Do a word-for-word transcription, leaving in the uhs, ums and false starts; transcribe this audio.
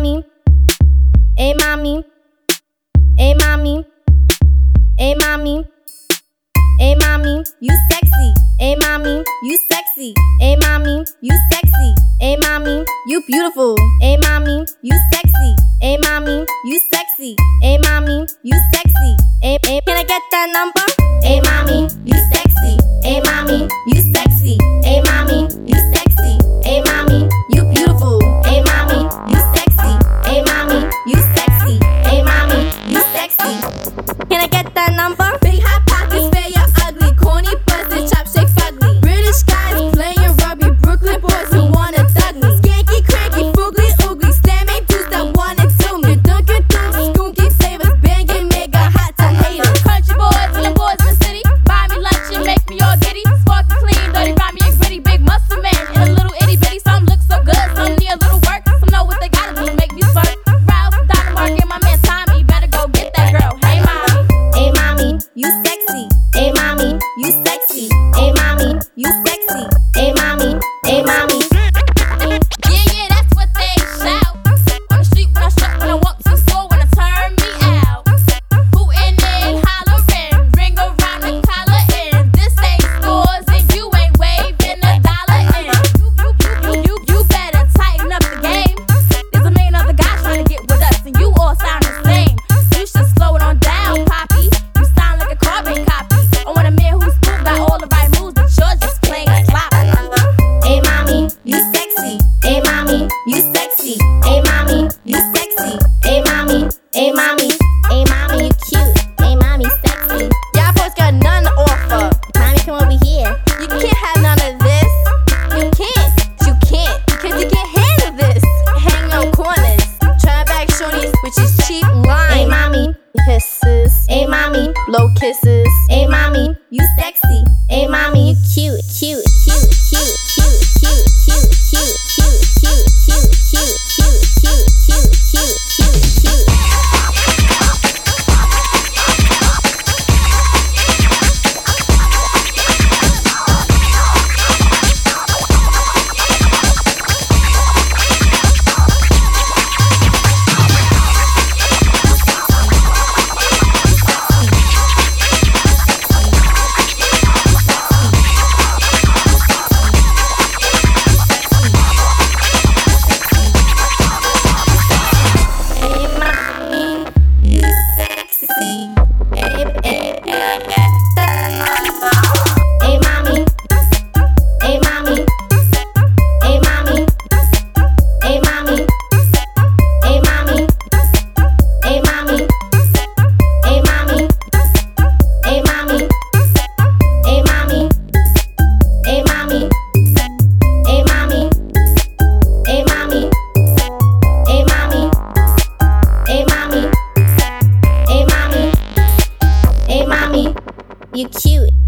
mommy, hey mommy, hey mommy, hey mommy, hey mommy, you sexy, hey mommy, you sexy, hey mommy, you sexy, hey mommy, you beautiful, hey mommy, you sexy, hey mommy, you sexy, hey mommy, you sexy, hey, hey, can I get that number? Hey mommy, you sexy, hey mommy, you sexy, hey mommy, you sexy, hey mommy, you beautiful, hey mommy, you sexy, hey mommy, you sexy, hey mommy, you sexy. Can I get that number? Big hot pockets, fair you're ugly, corny busted, chopstick fugly. British guys playing rugby, Brooklyn boys who wanna thug me. Skanky, cranky, foogly, oogly, stammy dudes that wanna do me. Dunkin' Donuts, skunky flavors, banging, mega hot to haters. Country boys and the boys in the city, buy me lunch and make me all giddy. Sparky clean, dirty, grimy and gritty, big muscle man in a little itty bitty. Some look so good, some need a little work, some know what they gotta do to make me spark. Ralph, Donna Market, my man Tommy, better go get that girl. Hey mommy, hey mommy, you sexy, hey mommy, you sexy, hey mommy, you sexy, hey mommy, hey mommy. yeah, yeah, that's what they shout. On the street when I strut, when I walk to the store, when I turn me out. Hootin' and hollering, ring around the collar in. This ain't stores and you ain't waving a dollar in. You, you, you, you, you better tighten up the game. There's a million other guys trying to get with us and you all sound the same. You should slow it on down, Poppy. You sound like a carbon copy. I want a man who's smooth, got all the right moves, but you're just plain sloppy. Hey mommy, you sexy, hey mommy, you sexy, hey mommy, you sexy, hey mommy, hey mommy, hey mommy, you cute, hey mommy, sexy. Y'all boys got none to offer. Mommy, come over here. You can't have none of this. You can't. You can't. Because you can't handle this. Hang on corners. Try back shorties, which is cheap Hey line. mommy, Hisses. hey mommy, Blow kisses. hey mommy, you sexy, hey mommy, you cute, cute, cute, cute, cute, cute, cute, cute, cute, cute, cute, cute, cute, cute, cute, cute, cute, cute. You cute.